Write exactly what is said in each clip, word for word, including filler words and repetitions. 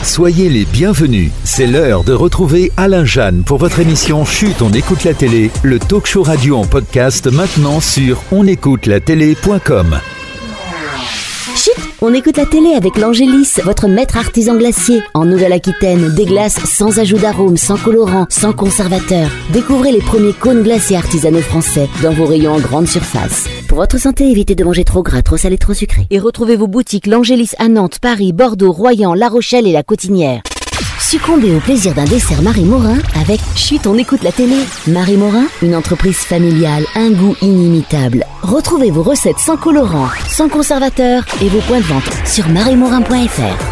Soyez les bienvenus. C'est l'heure de retrouver Alain Jeanne pour votre émission Chut, on écoute la télé, le talk show radio en podcast maintenant sur on écoute la télé point com. Chut, on écoute la télé avec l'Angélis, votre maître artisan glacier. En Nouvelle-Aquitaine, des glaces sans ajout d'arôme, sans colorant, sans conservateur. Découvrez les premiers cônes glaciers artisanaux français dans vos rayons en grande surface. Pour votre santé, évitez de manger trop gras, trop salé, trop sucré. Et retrouvez vos boutiques l'Angélis à Nantes, Paris, Bordeaux, Royan, La Rochelle et La Cotinière. Succombez au plaisir d'un dessert Marie Morin avec Chut, on écoute la télé. Marie Morin, une entreprise familiale, un goût inimitable. Retrouvez vos recettes sans colorant, sans conservateur et vos points de vente sur marie morin point f r.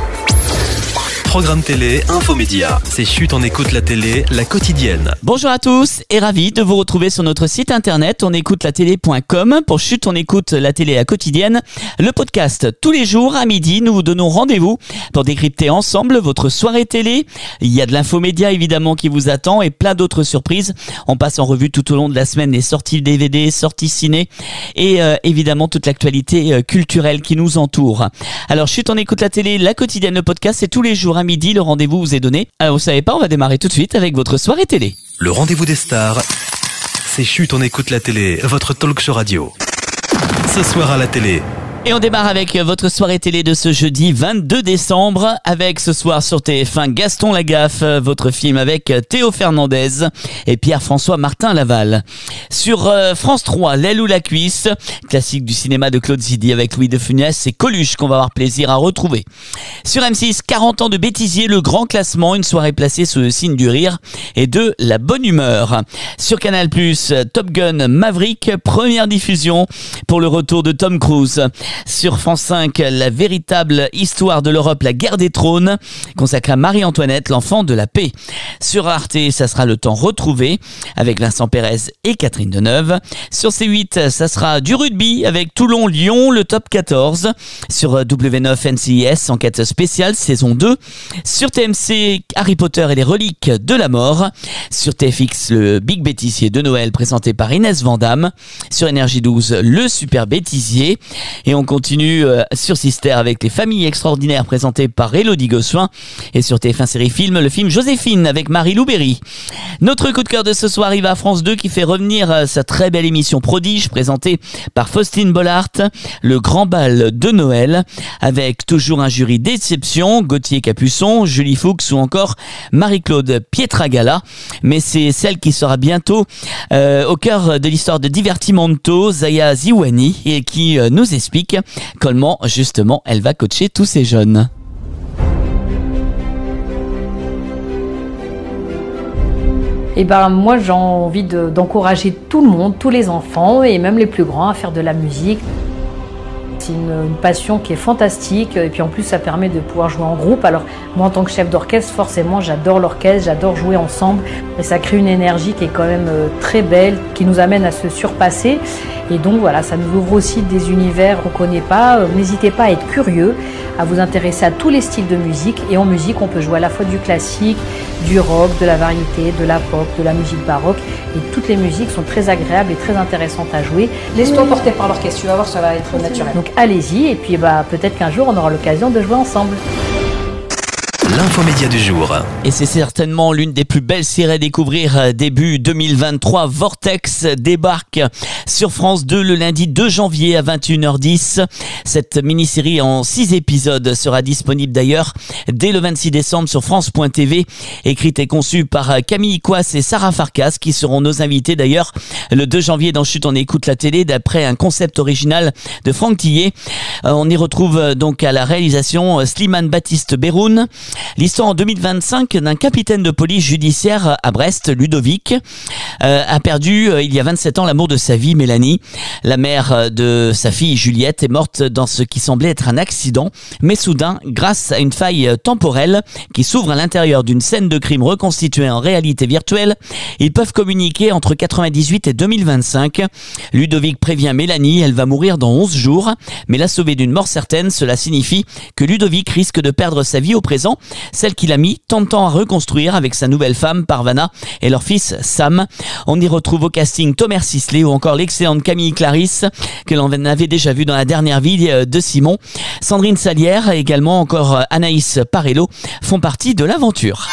Programme télé, infomédia. C'est Chut, on écoute la télé, la quotidienne. Bonjour à tous et ravi de vous retrouver sur notre site internet on écoute la télé point com pour Chut, on écoute la télé, la quotidienne. Le podcast, tous les jours à midi, nous vous donnons rendez-vous pour décrypter ensemble votre soirée télé. Il y a de l'infomédia évidemment qui vous attend et plein d'autres surprises. On passe en revue tout au long de la semaine les sorties D V D, sorties ciné et euh, évidemment toute l'actualité euh, culturelle qui nous entoure. Alors Chut, on écoute la télé, la quotidienne, le podcast, c'est tous les jours à midi, le rendez-vous vous est donné. Alors vous savez pas, on va démarrer tout de suite avec votre soirée télé. Le rendez-vous des stars, c'est Chut, on écoute la télé, votre talk show radio. Ce soir à la télé. Et on démarre avec votre soirée télé de ce jeudi vingt-deux décembre avec ce soir sur T F un Gaston Lagaffe, votre film avec Théo Fernandez et Pierre-François Martin Laval. Sur euh, France trois, L'aile ou la cuisse, classique du cinéma de Claude Zidi avec Louis de Funès et Coluche qu'on va avoir plaisir à retrouver. Sur M six, quarante ans de bêtisier, le grand classement, une soirée placée sous le signe du rire et de la bonne humeur. Sur Canal plus, Top Gun Maverick, première diffusion pour le retour de Tom Cruise. Sur France cinq, la véritable histoire de l'Europe, la guerre des trônes, consacrée à Marie-Antoinette, l'enfant de la paix. Sur Arte, ça sera Le temps retrouvé, avec Vincent Pérez et Catherine Deneuve. Sur C huit, ça sera du rugby, avec Toulon-Lyon, le top quatorze. Sur W neuf, N C I S, enquête spéciale, saison deux. Sur T M C, Harry Potter et les reliques de la mort. Sur T F X, le Big Bêtisier de Noël, présenté par Inès Vandamme. Sur Énergie douze, le Super Bêtisier. Et on On continue euh, sur Sister avec Les Familles Extraordinaires présentées par Élodie Gossuin et sur T F un Série Film, le film Joséphine avec Marie-Lou Berry. Notre coup de cœur de ce soir, il va à France deux qui fait revenir euh, sa très belle émission Prodige présentée par Faustine Bollard, le grand bal de Noël avec toujours un jury d'exception, Gauthier Capuçon, Julie Fuchs ou encore Marie-Claude Pietragala. Mais c'est celle qui sera bientôt euh, au cœur de l'histoire de Divertimento, Zaya Ziwani, et qui euh, nous explique comment justement elle va coacher tous ces jeunes. Et ben moi j'ai envie de, d'encourager tout le monde, tous les enfants et même les plus grands à faire de la musique. C'est une, une passion qui est fantastique et puis en plus ça permet de pouvoir jouer en groupe. Alors moi en tant que chef d'orchestre forcément j'adore l'orchestre, j'adore jouer ensemble et ça crée une énergie qui est quand même euh, très belle, qui nous amène à se surpasser et donc voilà, ça nous ouvre aussi des univers qu'on ne connaît pas. Euh, n'hésitez pas à être curieux, à vous intéresser à tous les styles de musique et en musique on peut jouer à la fois du classique, du rock, de la variété, de la pop, de la musique baroque et toutes les musiques sont très agréables et très intéressantes à jouer. Laisse-toi porter par l'orchestre, tu vas voir ça va être naturel. Donc allez-y et puis bah, peut-être qu'un jour on aura l'occasion de jouer ensemble. L'infomédia du jour. Et c'est certainement l'une des plus belles séries à découvrir début deux mille vingt-trois. Vortex débarque sur France deux le lundi deux janvier à vingt et une heures dix. Cette mini-série en six épisodes sera disponible d'ailleurs dès le vingt-six décembre sur France point T V. Écrite et conçue par Camille Coas et Sarah Farkas qui seront nos invités d'ailleurs le deux janvier dans Chut, on écoute la télé d'après un concept original de Franck Tillet. On y retrouve donc à la réalisation Slimane Baptiste Beroun. L'histoire en deux mille vingt-cinq d'un capitaine de police judiciaire à Brest, Ludovic, euh, a perdu euh, il y a vingt-sept ans l'amour de sa vie, Mélanie. La mère de sa fille Juliette est morte dans ce qui semblait être un accident, mais soudain, grâce à une faille temporelle qui s'ouvre à l'intérieur d'une scène de crime reconstituée en réalité virtuelle, ils peuvent communiquer entre quatre-vingt-dix-huit et deux mille vingt-cinq. Ludovic prévient Mélanie, elle va mourir dans onze jours, mais la sauver d'une mort certaine, cela signifie que Ludovic risque de perdre sa vie au présent celle qu'il a mis tant de temps à reconstruire avec sa nouvelle femme Parvana et leur fils Sam. On y retrouve au casting Thomas Sisley ou encore l'excellente Camille Clarisse que l'on avait déjà vu dans la dernière vie de Simon. Sandrine Salière et également encore Anaïs Parello font partie de l'aventure.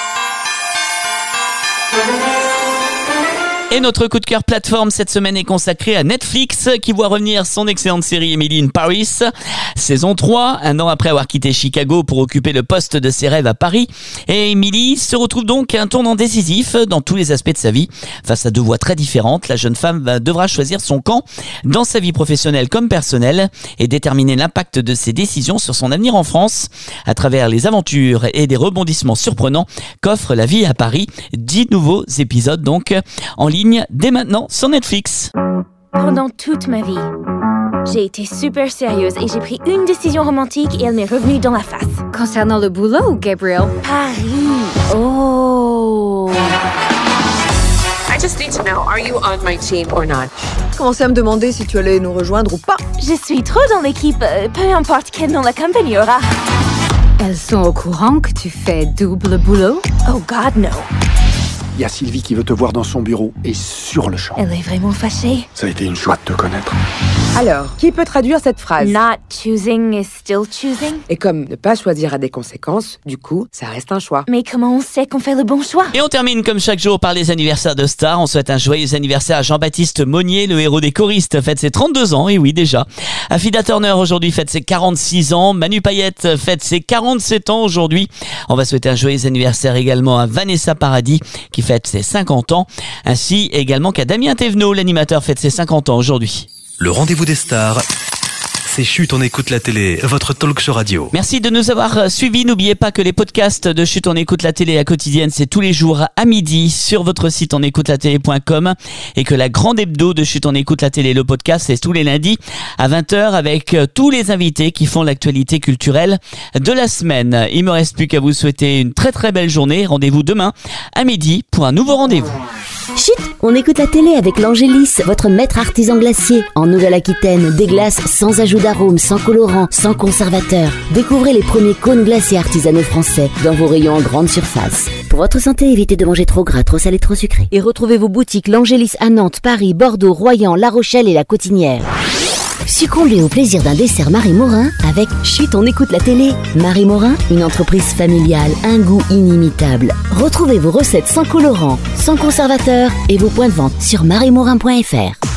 Et notre coup de cœur plateforme cette semaine est consacré à Netflix qui voit revenir son excellente série Emily in Paris. Saison trois, un an après avoir quitté Chicago pour occuper le poste de ses rêves à Paris. Et Emily se retrouve donc à un tournant décisif dans tous les aspects de sa vie. Face à deux voies très différentes, la jeune femme devra choisir son camp dans sa vie professionnelle comme personnelle et déterminer l'impact de ses décisions sur son avenir en France à travers les aventures et des rebondissements surprenants qu'offre la vie à Paris. Dix nouveaux épisodes donc en ligne dès maintenant sur Netflix. Pendant toute ma vie, j'ai été super sérieuse et j'ai pris une décision romantique et elle m'est revenue dans la face. Concernant le boulot, Gabriel? Paris. Oh. I just need to know, are you on my team or not? Commencez à me demander si tu allais nous rejoindre ou pas. Je suis trop dans l'équipe, euh, peu importe quel nom la compagnie aura. Elles sont au courant que tu fais double boulot? Oh God, no. Il y a Sylvie qui veut te voir dans son bureau et sur le champ. Elle est vraiment fâchée. Ça a été une joie de te connaître. Alors, qui peut traduire cette phrase? Not choosing is still choosing. Et comme ne pas choisir a des conséquences, du coup, ça reste un choix. Mais comment on sait qu'on fait le bon choix? Et on termine comme chaque jour par les anniversaires de stars. On souhaite un joyeux anniversaire à Jean-Baptiste Monnier, le héros des choristes, fête ses trente-deux ans, et oui déjà. Affida Turner aujourd'hui fête ses quarante-six ans. Manu Payette fête ses quarante-sept ans aujourd'hui. On va souhaiter un joyeux anniversaire également à Vanessa Paradis qui fête ses cinquante ans, ainsi également qu'à Damien Thévenot, l'animateur fête ses cinquante ans aujourd'hui. Le rendez-vous des stars, c'est Chut, on écoute la télé, votre talk show radio. Merci de nous avoir suivis. N'oubliez pas que les podcasts de Chut, on écoute la télé à quotidienne, c'est tous les jours à midi sur votre site on écoute la télé point com et que la grande hebdo de Chut, on écoute la télé, le podcast, c'est tous les lundis à vingt heures avec tous les invités qui font l'actualité culturelle de la semaine. Il me reste plus qu'à vous souhaiter une très très belle journée. Rendez-vous demain à midi pour un nouveau rendez-vous. Chut, on écoute la télé avec l'Angélis, votre maître artisan glacier. En Nouvelle-Aquitaine, des glaces sans ajout d'arôme, sans colorant, sans conservateur. Découvrez les premiers cônes glaciers artisanaux français dans vos rayons en grande surface. Pour votre santé, évitez de manger trop gras, trop salé, trop sucré. Et retrouvez vos boutiques l'Angélis à Nantes, Paris, Bordeaux, Royan, La Rochelle et La Cotinière. Succombez au plaisir d'un dessert Marie Morin avec Chut, on écoute la télé. Marie Morin, une entreprise familiale, un goût inimitable. Retrouvez vos recettes sans colorant, sans conservateur et vos points de vente sur marie morin point f r.